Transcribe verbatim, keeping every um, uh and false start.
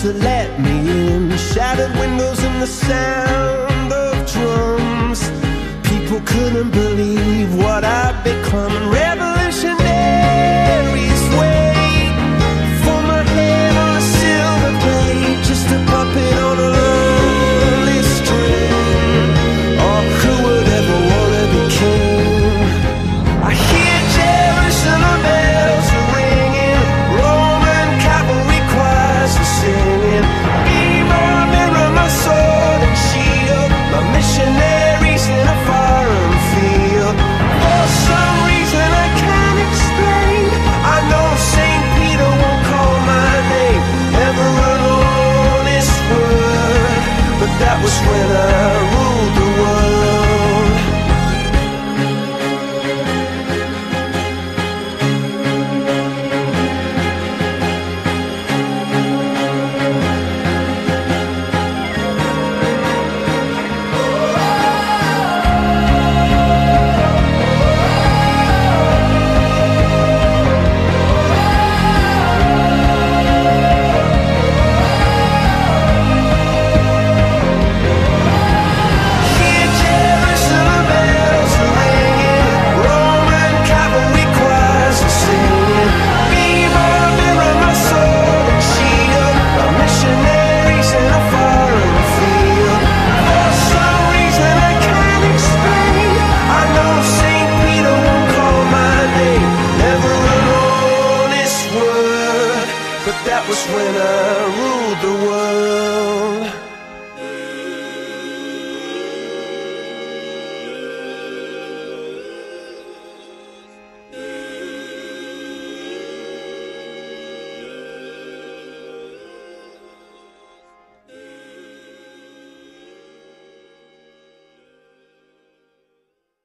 to let me in. Shattered windows and the sound of drums. People couldn't believe what I'd become. And revolutionaries wait for my head on a silver blade, just a puppet on a lonely string. Oh, who would ever wanna be king? I hear Jerusalem bells are ringing, Roman cavalry choirs are singing. Be my mirror, my sword and shield, my missionaries in a foreign field. For some reason I can't explain, I know Saint Peter won't call my name. Never an honest word, but that was when I ruled the world. That was when I